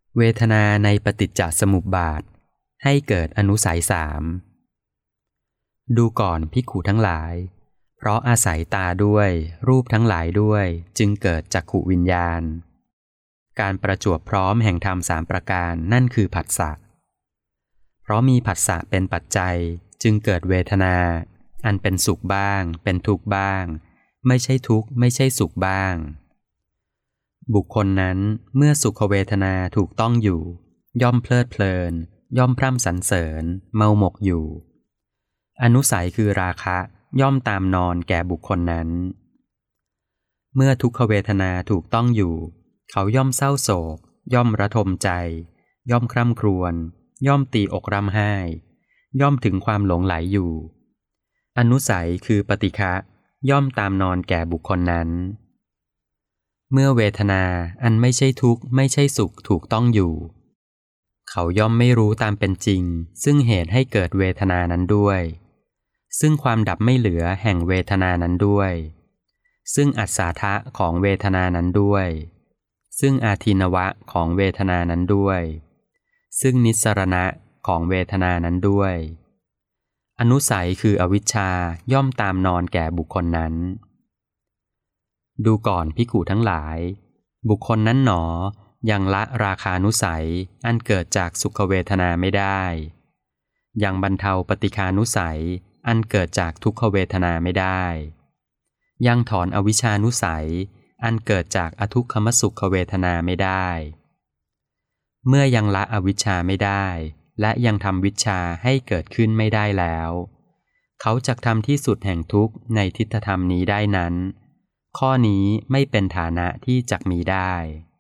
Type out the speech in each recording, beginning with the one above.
เวทนาในปฏิจจสมุปบาทให้เกิดอนุสัยสามดูก่อนภิกขุทั้งหลายเพราะอาศัยตาด้วยรูปทั้งหลายด้วยจึงเกิดจักขุวิญญาณการประจวบพร้อมแห่งธรรมสามประการนั่นคือผัสสะเพราะมีผัสสะเป็นปัจจัยจึงเกิดเวทนาอันเป็นสุขบ้างเป็นทุกข์บ้างไม่ใช่ทุกข์ไม่ใช่สุขบ้างบุคคลนั้นเมื่อสุขเวทนาถูกต้องอยู่ย่อมเพลิดเพลินย่อมพร่ำสรรเสริญเมาหมกอยู่อนุสัยคือราคะย่อมตามนอนแก่บุคคลนั้นเมื่อทุกขเวทนาถูกต้องอยู่เขาย่อมเศร้าโศกย่อมระทมใจย่อมคร่ำครวญย่อมตีอกร่ำไห้ย่อมถึงความหลงไหลอยู่อนุสัยคือปฏิฆะย่อมตามนอนแก่บุคคลนั้นเมื่อเวทนาอันไม่ใช่ทุกข์ไม่ใช่สุขถูกต้องอยู่เขาย่อมไม่รู้ตามเป็นจริงซึ่งเหตุให้เกิดเวทนานั้นด้วยซึ่งความดับไม่เหลือแห่งเวทนานั้นด้วยซึ่งอัศทะของเวทนานั้นด้วยซึ่งอาทินวะของเวทนานั้นด้วยซึ่งนิสสรณะของเวทนานั้นด้วยอนุสัยคืออวิชชาย่อมตามนอนแก่บุคคลนั้นดูก่อนภิกขุทั้งหลายบุคคลนั้นหนอยังละราคานุสัยอันเกิดจากสุขเวทนาไม่ได้ยังบรรเทาปฏิฆานุสัยอันเกิดจากทุกขเวทนาไม่ได้ยังถอนอวิชชานุสัยอันเกิดจากอทุกขมสุขเวทนาไม่ได้เมื่อยังละอวิชชาไม่ได้และยังทำวิชชาให้เกิดขึ้นไม่ได้แล้วเขาจักทำที่สุดแห่งทุกข์ในทิฏฐธรรมนี้ได้นั้นข้อนี้ไม่เป็นฐานะที่จักมีได้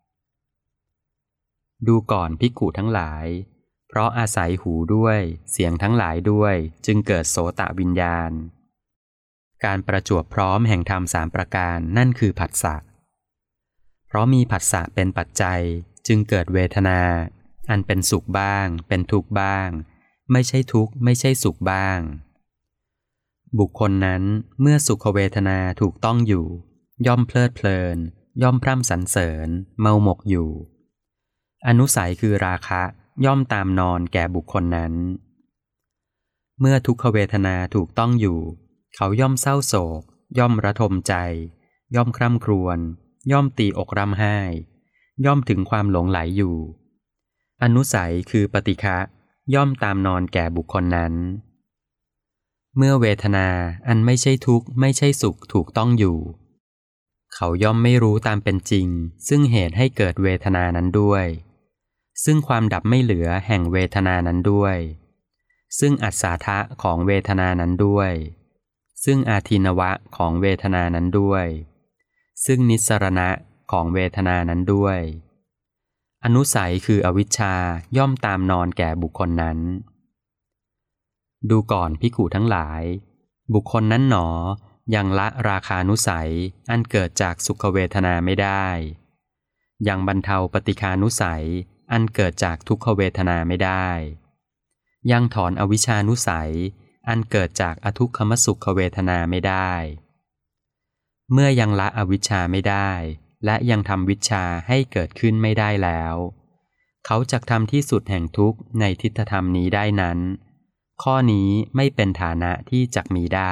ดูก่อนภิกขุทั้งหลายเพราะอาศัยหูด้วยเสียงทั้งหลายด้วยจึงเกิดโสตวิญญาณการประจวบพร้อมแห่งธรรมสามประการนั่นคือผัสสะเพราะมีผัสสะเป็นปัจจัยจึงเกิดเวทนาอันเป็นสุขบ้างเป็นทุกข์บ้างไม่ใช่ทุกข์ไม่ใช่สุขบ้างบุคคลนั้นเมื่อสุขเวทนาถูกต้องอยู่ย่อมเพลิดเพลินย่อมพร่ำสรรเสริญเมาหมกอยู่อนุสัยคือราคะย่อมตามนอนแก่บุคคลนั้นเมื่อทุกขเวทนาถูกต้องอยู่เขาย่อมเศร้าโศกย่อมระทมใจย่อมคร่ำครวญย่อมตีอกร่ำไห้ย่อมถึงความหลงไหลอยู่อนุสัยคือปฏิฆะย่อมตามนอนแก่บุคคลนั้นเมื่อเวทนาอันไม่ใช่ทุกข์ไม่ใช่สุขถูกต้องอยู่เขาย่อมไม่รู้ตามเป็นจริงซึ่งเหตุให้เกิดเวทนานั้นด้วยซึ่งความดับไม่เหลือแห่งเวทนานั้นด้วยซึ่งอัศทะของเวทนานั้นด้วยซึ่งอาทินวะของเวทนานั้นด้วยซึ่งนิสสรณะของเวทนานั้นด้วยอนุสัยคืออวิชชาย่อมตามนอนแก่บุคคลนั้นดูก่อนภิกขุทั้งหลายบุคคลนั้นหนอยังละราคานุสัยอันเกิดจากสุขเวทนาไม่ได้ยังบรรเทาปฏิฆานุสัยอันเกิดจากทุกขเวทนาไม่ได้ยังถอนอวิชชานุสัยอันเกิดจากอทุกขมสุขเวทนาไม่ได้เมื่อยังละอวิชชาไม่ได้และยังทำวิชชาให้เกิดขึ้นไม่ได้แล้วเขาจักทำที่สุดแห่งทุกข์ในทิฏฐธรรมนี้ได้นั้นข้อนี้ไม่เป็นฐานะที่จักมีได้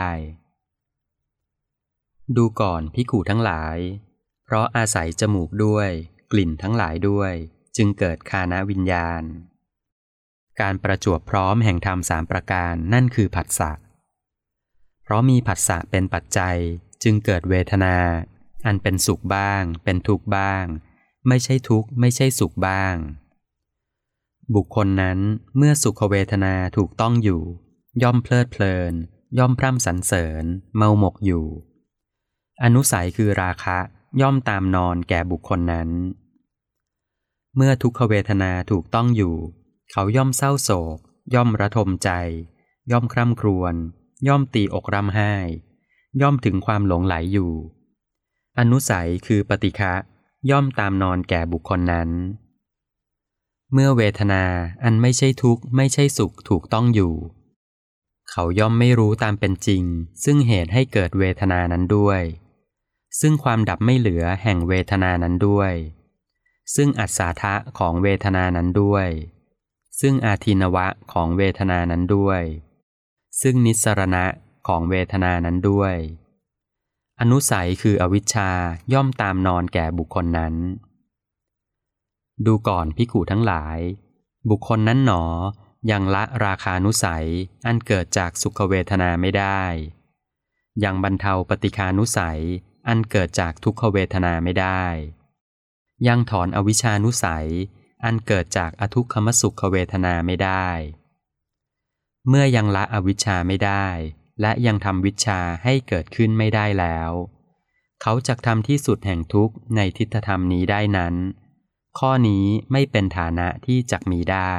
ดูก่อนภิกขุทั้งหลายเพราะอาศัยจมูกด้วยกลิ่นทั้งหลายด้วยจึงเกิดฆานวิญญาณการประจวบพร้อมแห่งธรรมสามประการนั่นคือผัสสะเพราะมีผัสสะเป็นปัจจัยจึงเกิดเวทนาอันเป็นสุขบ้างเป็นทุกข์บ้างไม่ใช่ทุกข์ไม่ใช่สุขบ้างบุคคลนั้นเมื่อสุขเวทนาถูกต้องอยู่ย่อมเพลิดเพลินย่อมพร่ำสรรเสริญเมาหมกอยู่อนุสัยคือราคะย่อมตามนอนแก่บุคคลนั้นเมื่อทุกขเวทนาถูกต้องอยู่เขาย่อมเศร้าโศกย่อมระทมใจย่อมคร่ำครวญย่อมตีอกร่ำไห้ย่อมถึงความหลงไหลอยู่อนุสัยคือปฏิฆะย่อมตามนอนแก่บุคคลนั้นเมื่อเวทนาอันไม่ใช่ทุกข์ไม่ใช่สุขถูกต้องอยู่เขาย่อมไม่รู้ตามเป็นจริงซึ่งเหตุให้เกิดเวทนานั้นด้วยซึ่งความดับไม่เหลือแห่งเวทนานั้นด้วยซึ่งอัศทะของเวทนานั้นด้วยซึ่งอาทินวะของเวทนานั้นด้วยซึ่งนิสรณะของเวทนานั้นด้วยอนุสัยคืออวิชชาย่อมตามนอนแก่บุคคลนั้นดูก่อนภิกขุทั้งหลายบุคคลนั้นหนอยังละราคานุสัยอันเกิดจากสุขเวทนาไม่ได้ยังบรรเทาปฏิฆานุสัยอันเกิดจากทุกขเวทนาไม่ได้ยังถอนอวิชชานุสัยอันเกิดจากอทุกขมสุขเวทนาไม่ได้เมื่อยังละอวิชชาไม่ได้และยังทำวิชชาให้เกิดขึ้นไม่ได้แล้วเขาจักทำที่สุดแห่งทุกข์ในทิฏฐธรรมนี้ได้นั้นข้อนี้ไม่เป็นฐานะที่จักมีได้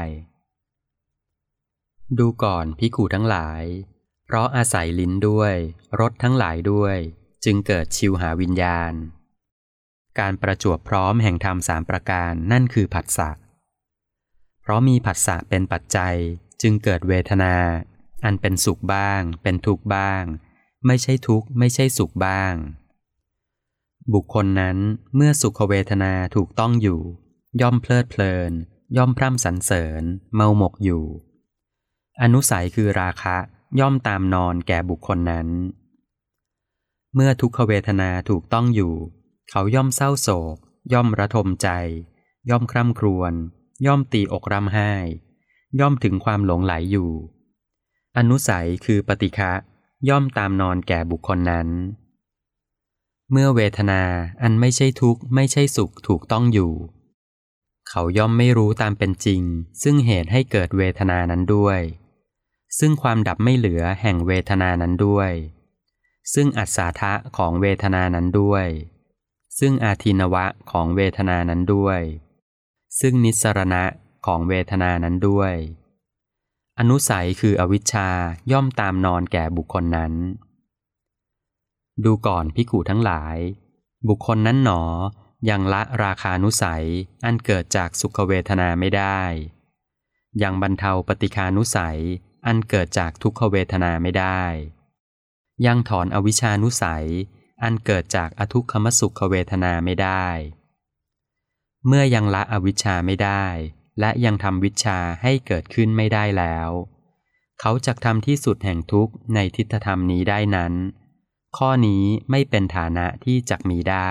ดูก่อนภิกขุทั้งหลายเพราะอาศัยลิ้นด้วยรสทั้งหลายด้วยจึงเกิดชิวหาวิญญาณการประจวบพร้อมแห่งธรรมสามประการนั่นคือผัสสะเพราะมีผัสสะเป็นปัจจัยจึงเกิดเวทนาอันเป็นสุขบ้างเป็นทุกข์บ้างไม่ใช่ทุกข์ไม่ใช่สุขบ้างบุคคลนั้นเมื่อสุขเวทนาถูกต้องอยู่ย่อมเพลิดเพลินย่อมพร่ำสรรเสริญเมาหมกอยู่อนุสัยคือราคะย่อมตามนอนแก่บุคคลนั้นเมื่อทุกขเวทนาถูกต้องอยู่เขาย่อมเศร้าโศกย่อมระทมใจย่อมคร่ำครวญย่อมตีอกร่ำไห้ย่อมถึงความหลงไหลอยู่อนุสัยคือปฏิฆะย่อมตามนอนแก่บุคคลนั้นเมื่อเวทนาอันไม่ใช่ทุกข์ไม่ใช่สุขถูกต้องอยู่เขาย่อมไม่รู้ตามเป็นจริงซึ่งเหตุให้เกิดเวทนานั้นด้วยซึ่งความดับไม่เหลือแห่งเวทนานั้นด้วยซึ่งอัศทะของเวทนานั้นด้วยซึ่งอาทินวะของเวทนานั้นด้วยซึ่งนิสรณะของเวทนานั้นด้วยอนุสัยคืออวิชชาย่อมตามนอนแก่บุคคลนั้นดูก่อนภิกขุทั้งหลายบุคคลนั้นหนอยังละราคานุสัยอันเกิดจากสุขเวทนาไม่ได้ยังบรรเทาปฏิฆานุสัยอันเกิดจากทุกขเวทนาไม่ได้ยังถอนอวิชชานุสัยอันเกิดจากอทุกขมสุขเวทนาไม่ได้เมื่อยังละอวิชชาไม่ได้และยังทำวิชชาให้เกิดขึ้นไม่ได้แล้วเขาจักทำที่สุดแห่งทุกข์ในทิฏฐธรรมนี้ได้นั้นข้อนี้ไม่เป็นฐานะที่จักมีได้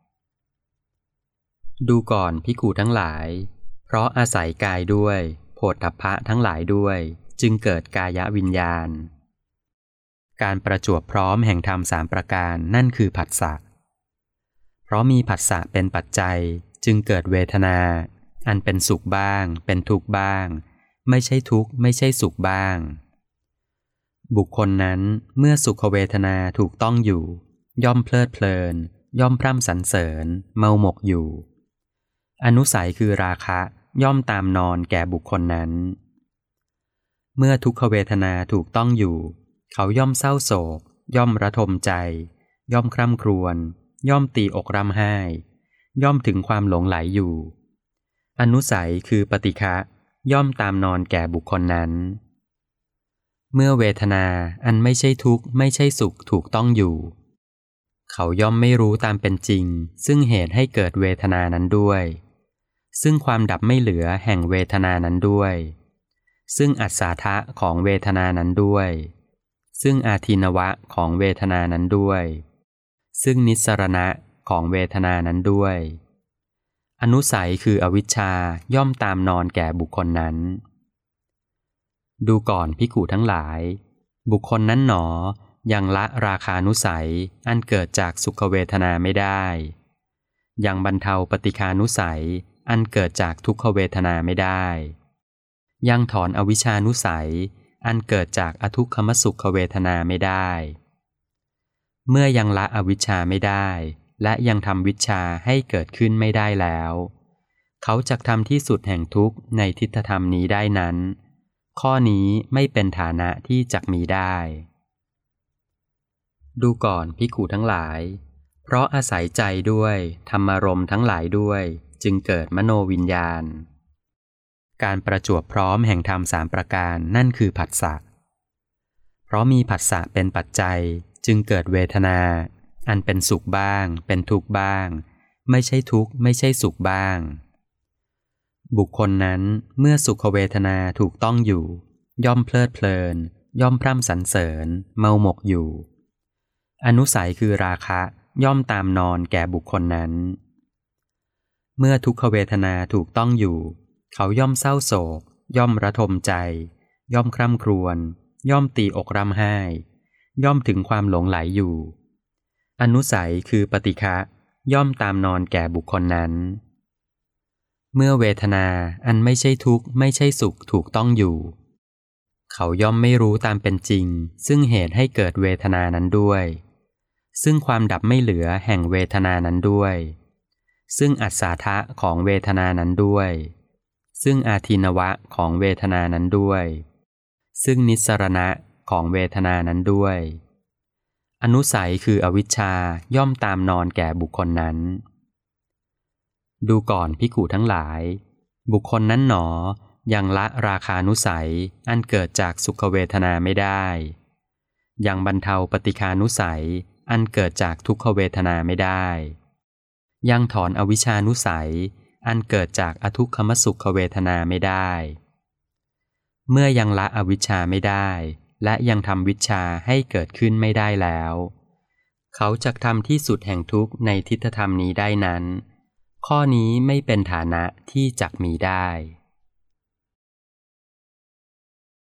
ดูก่อนภิกขุทั้งหลายเพราะอาศัยกายด้วยโผฏฐัพพะทั้งหลายด้วยจึงเกิดกายวิญญาณการประจวบพร้อมแห่งธรรมสามประการนั่นคือผัสสะเพราะมีผัสสะเป็นปัจจัยจึงเกิดเวทนาอันเป็นสุขบ้างเป็นทุกข์บ้างไม่ใช่ทุกข์ไม่ใช่สุขบ้างบุคคลนั้นเมื่อสุขเวทนาถูกต้องอยู่ย่อมเพลิดเพลินย่อมพร่ำสรรเสริญเมาหมกอยู่อนุสัยคือราคะย่อมตามนอนแก่บุคคลนั้นเมื่อทุกขเวทนาถูกต้องอยู่เขาย่อมเศร้าโศกย่อมระทมใจย่อมคร่ำครวญย่อมตีอกร่ำไห้ย่อมถึงความหลงไหลอยู่อนุสัยคือปฏิฆะย่อมตามนอนแก่บุคคลนั้นเมื่อเวทนาอันไม่ใช่ทุกข์ไม่ใช่สุขถูกต้องอยู่เขาย่อมไม่รู้ตามเป็นจริงซึ่งเหตุให้เกิดเวทนานั้นด้วยซึ่งความดับไม่เหลือแห่งเวทนานั้นด้วยซึ่งอัศทะของเวทนานั้นด้วยซึ่งอาทินวะของเวทนานั้นด้วยซึ่งนิสรณะของเวทนานั้นด้วยอนุสัยคืออวิชชาย่อมตามนอนแก่บุคคลนั้นดูก่อนภิกขุทั้งหลายบุคคลนั้นหนอยังละราคานุสัยอันเกิดจากสุขเวทนาไม่ได้ยังบรรเทาปฏิฆานุสัยอันเกิดจากทุกขเวทนาไม่ได้ยังถอนอวิชชานุสัยอันเกิดจากอทุกขมสุขเวทนาไม่ได้เมื่อยังละอวิชชาไม่ได้และยังทำวิชชาให้เกิดขึ้นไม่ได้แล้วเขาจักทำที่สุดแห่งทุกข์ในทิฏฐธรรมนี้ได้นั้นข้อนี้ไม่เป็นฐานะที่จักมีได้ดูก่อนภิกขุทั้งหลายเพราะอาศัยใจด้วยธรรมารมณ์ทั้งหลายด้วยจึงเกิดมโนวิญญาณการประจวบพร้อมแห่งธรรมสามประการนั่นคือผัสสะเพราะมีผัสสะเป็นปัจจัยจึงเกิดเวทนาอันเป็นสุขบ้างเป็นทุกข์บ้างไม่ใช่ทุกข์ไม่ใช่สุขบ้างบุคคลนั้นเมื่อสุขเวทนาถูกต้องอยู่ย่อมเพลิดเพลินย่อมพร่ำสรรเสริญเมาหมกอยู่อนุสัยคือราคะย่อมตามนอนแก่บุคคลนั้นเมื่อทุกขเวทนาถูกต้องอยู่เขาย่อมเศร้าโศกย่อมระทมใจย่อมคร่ำครวญย่อมตีอกร่ำไห้ย่อมถึงความหลงไหลอยู่อนุสัยคือปฏิฆะย่อมตามนอนแก่บุคคลนั้นเมื่อเวทนาอันไม่ใช่ทุกข์ไม่ใช่สุขถูกต้องอยู่เขาย่อมไม่รู้ตามเป็นจริงซึ่งเหตุให้เกิดเวทนานั้นด้วยซึ่งความดับไม่เหลือแห่งเวทนานั้นด้วยซึ่งอัศสาทะของเวทนานั้นด้วยซึ่งอาทินวะของเวทนานั้นด้วยซึ่งนิสสรณะของเวทนานั้นด้วยอนุสัยคืออวิชชาย่อมตามนอนแก่บุคคลนั้นดูก่อนภิกขุทั้งหลายบุคคลนั้นหนอยังละราคานุสัยอันเกิดจากสุขเวทนาไม่ได้ยังบรรเทาปฏิฆานุสัยอันเกิดจากทุกขเวทนาไม่ได้ยังถอนอวิชชานุสัยอันเกิดจากอทุกขมสุขเวทนาไม่ได้เมื่อยังละอวิชชาไม่ได้และยังทำวิชชาให้เกิดขึ้นไม่ได้แล้วเขาจักทำที่สุดแห่งทุกข์ในทิฏฐธรรมนี้ได้นั้นข้อนี้ไม่เป็นฐานะที่จักมีได้